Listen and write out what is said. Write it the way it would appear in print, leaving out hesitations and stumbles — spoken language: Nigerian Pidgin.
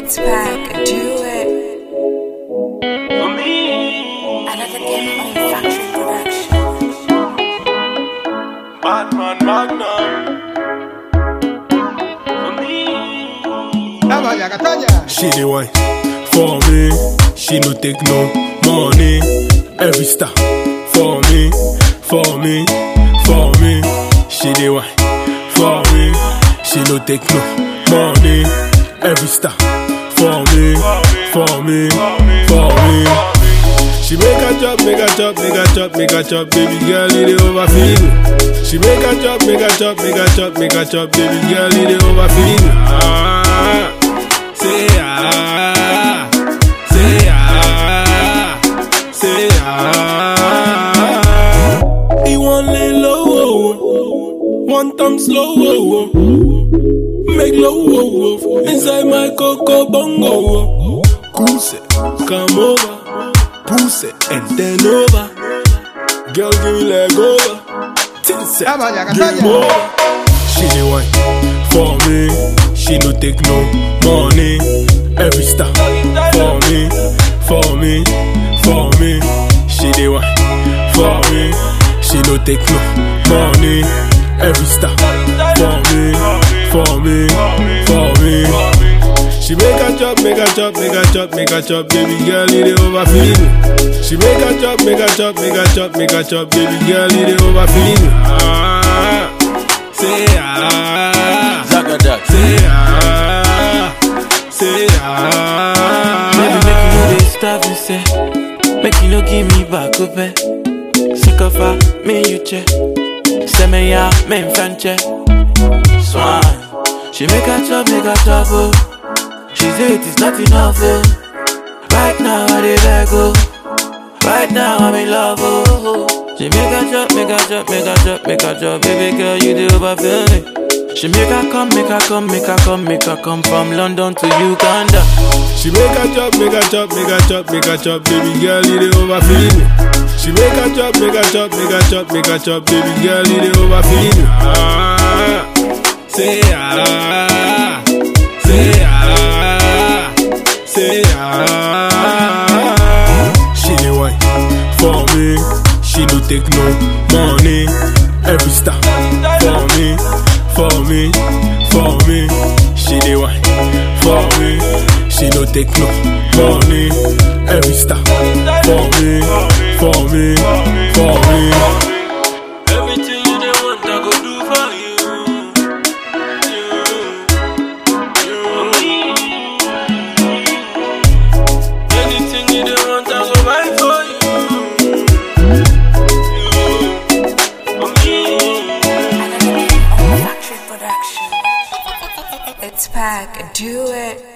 It's back, do it. For me, Another game on Factory Production. Batman Magnum. For me, She the one for me. She no take no money. Every star for me, for me, for me. She the one for me. She no take no money. Every star for me, for me, for me. She make a chop, make a chop, make a chop, make a chop, baby girl, it overfeed. She make a chop, make a chop, make a chop, make a chop, baby girl, it overfeed. Ah, say ah, say ah, say ah. He want lay low, one time slow, make low inside my coco bongo. Cruise it, come over. Push it and then over. Girl, give me leg over. Tinset, game over. She the one for me. She no take no money. Every star for me, for me, for me. She the one for me. She no take no money. Every star for me, for me, for me. She make a chop, make a chop, make a chop, make a chop, baby girl, it overfeed. She make a chop, make a chop, make a chop, make a chop, baby girl, it overfeed. Ah, say ah, Zagadak. say ah, say ah. Baby, make you know they stop me, say. Make you no give me back up, eh. Sick of her, me you check. Say me ya, me in front check. Swan. She make a chop, oh. She say it is not enough, oh. Right now I dey beg, oh. Right now I'm in love, oh. She make a chop, make a chop, make a chop, make a chop. Baby girl, you dey overfill me. She make her come, make her come, make her come, make her come from London to Uganda. She make a chop, make a chop, make a chop, make a chop, baby girl, it overfeed. She make a chop, make a chop, make a chop, make a chop, baby girl, it overfeed. Ah, say ah, say ah, say ah. She the one for me. She no take no money. Every star for me, for me, for me. She the one for me. She no take no money. Every star for me, for me, for me. Everything you dey want, I go do for you. Anything you dey want, I go buy for you. Another game on Factory Production. It's back, do it.